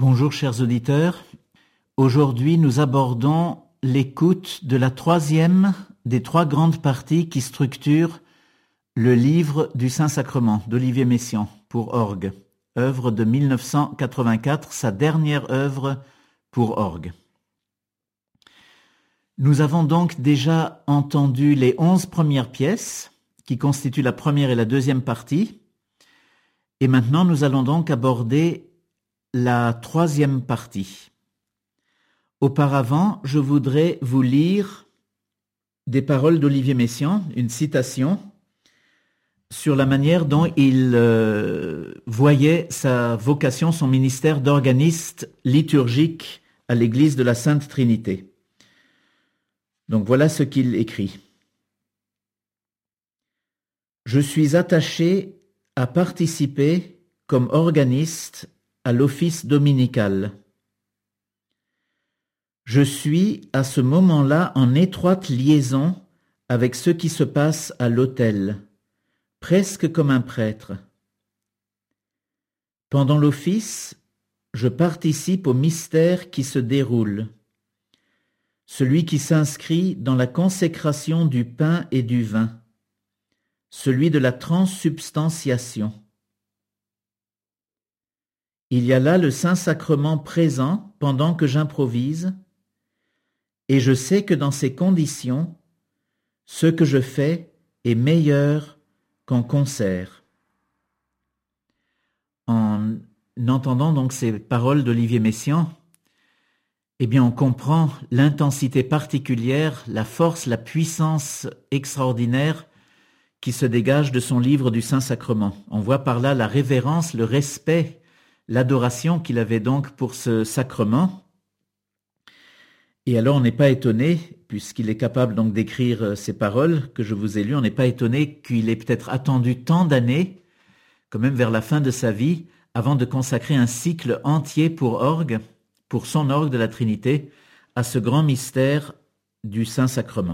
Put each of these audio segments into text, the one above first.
Bonjour chers auditeurs, aujourd'hui nous abordons l'écoute de la troisième des trois grandes parties qui structurent le livre du Saint-Sacrement d'Olivier Messiaen pour orgue, œuvre de 1984, sa dernière œuvre pour orgue. Nous avons donc déjà entendu les 11 premières pièces qui constituent la première et la deuxième partie, et maintenant nous allons donc aborder la troisième partie. Auparavant, je voudrais vous lire des paroles d'Olivier Messiaen, une citation sur la manière dont il voyait sa vocation, son ministère d'organiste liturgique à l'Église de la Sainte Trinité. Donc voilà ce qu'il écrit. « Je suis attaché à participer comme organiste à l'office dominical. Je suis à ce moment-là en étroite liaison avec ce qui se passe à l'autel, presque comme un prêtre. Pendant l'office, je participe au mystère qui se déroule, celui qui s'inscrit dans la consécration du pain et du vin, celui de la transsubstantiation. Il y a là le Saint-Sacrement présent pendant que j'improvise, et je sais que dans ces conditions, ce que je fais est meilleur qu'en concert. » En entendant donc ces paroles d'Olivier Messiaen, eh bien on comprend l'intensité particulière, la force, la puissance extraordinaire qui se dégage de son livre du Saint-Sacrement. On voit par là la révérence, le respect, l'adoration qu'il avait donc pour ce sacrement. Et alors on n'est pas étonné, puisqu'il est capable donc d'écrire ces paroles que je vous ai lues, on n'est pas étonné qu'il ait peut-être attendu tant d'années, quand même vers la fin de sa vie, avant de consacrer un cycle entier pour orgue, pour son orgue de la Trinité, à ce grand mystère du Saint-Sacrement.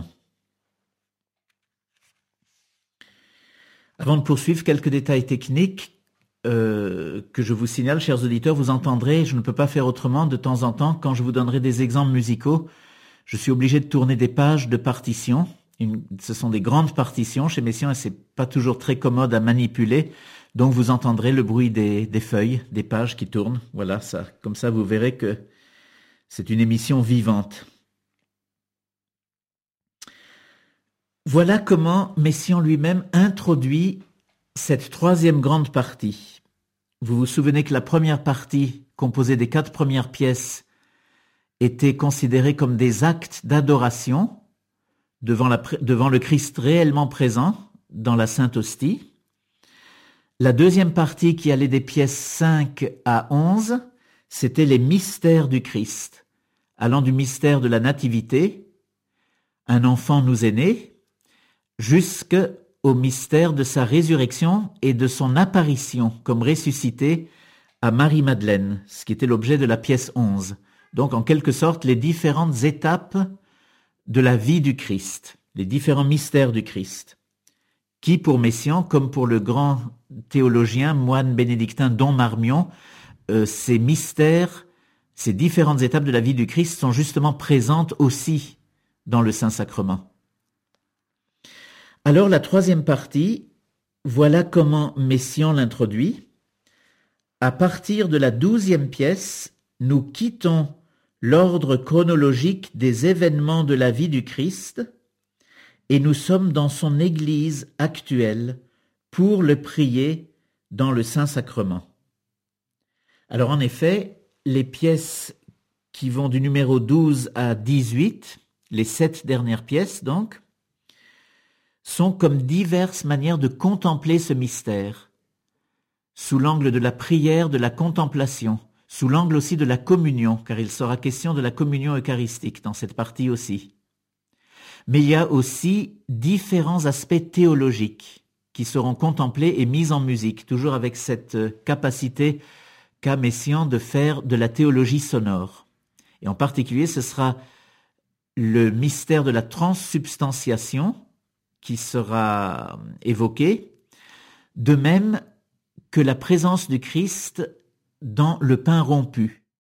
Avant de poursuivre, quelques détails techniques que je vous signale, chers auditeurs, vous entendrez, je ne peux pas faire autrement, de temps en temps, quand je vous donnerai des exemples musicaux, je suis obligé de tourner des pages de partitions. Ce sont des grandes partitions chez Messiaen et c'est pas toujours très commode à manipuler, donc vous entendrez le bruit des feuilles, des pages qui tournent. Voilà, ça, comme ça vous verrez que c'est une émission vivante. Voilà comment Messiaen lui-même introduit cette troisième grande partie. Vous vous souvenez que la première partie, composée des 4 premières pièces, était considérée comme des actes d'adoration devant le Christ réellement présent dans la Sainte Hostie. La deuxième partie, qui allait des pièces 5 à 11, c'était les mystères du Christ, allant du mystère de la Nativité, un enfant nous est né, jusqu'au mystère de sa résurrection et de son apparition comme ressuscité à Marie-Madeleine, ce qui était l'objet de la pièce 11. Donc, en quelque sorte, les différentes étapes de la vie du Christ, les différents mystères du Christ, qui, pour Messiaen, comme pour le grand théologien, moine bénédictin Don Marmion, ces mystères, ces différentes étapes de la vie du Christ sont justement présentes aussi dans le Saint-Sacrement. Alors la troisième partie, voilà comment Messiaen l'introduit. À partir de la 12e pièce, nous quittons l'ordre chronologique des événements de la vie du Christ et nous sommes dans son Église actuelle pour le prier dans le Saint-Sacrement. Alors en effet, les pièces qui vont du numéro 12 à 18, les 7 dernières pièces donc, sont comme diverses manières de contempler ce mystère, sous l'angle de la prière, de la contemplation, sous l'angle aussi de la communion, car il sera question de la communion eucharistique dans cette partie aussi. Mais il y a aussi différents aspects théologiques qui seront contemplés et mis en musique, toujours avec cette capacité qu'a Messiaen de faire de la théologie sonore. Et en particulier, ce sera le mystère de la transsubstantiation qui sera évoqué, de même que la présence du Christ dans le pain rompu.